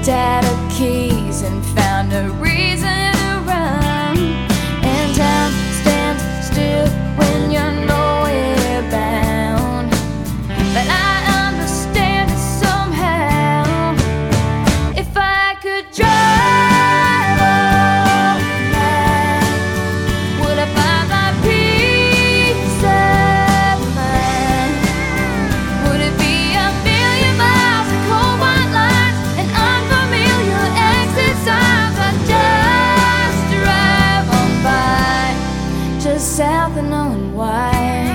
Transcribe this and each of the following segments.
looked at her keys and found a reason to run. And time stands still when you're nowhere bound. But I understand it somehow. If I could drive all night, would I find my peace of mind? Would it be a million miles of cold white lines and unfamiliar exit signs? I just drive on by, just south of knowing why.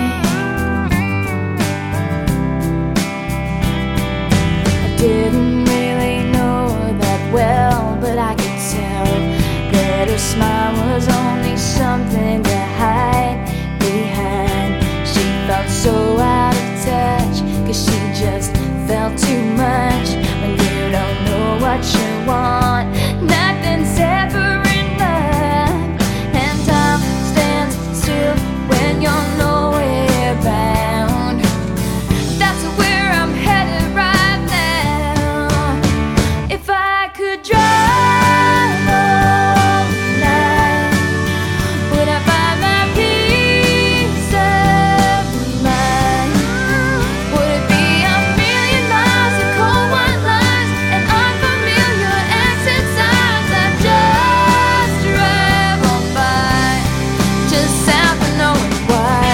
I didn't really know her that well, but I could tell that her smile was only something to hide behind. She felt so out of touch, 'cause she just felt too much. When you don't know what you want, nothing's ever enough. And time stands still when you're nowhere bound. That's where I'm headed right now. If I could drive all night, would I find my peace of mind? Would it be a million miles of cold white lines and unfamiliar exit signs? I just drive on by, just south of knowing why.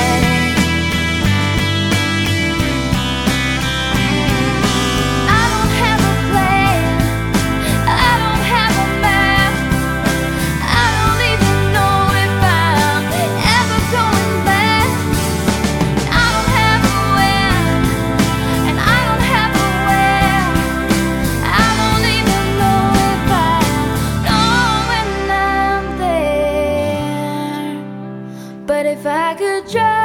I don't have a plan, I don't have a map, I don't even know if I'm ever going back. I don't have a when, and I don't have a where. I don't even know if I know when I'm there. But if I could drive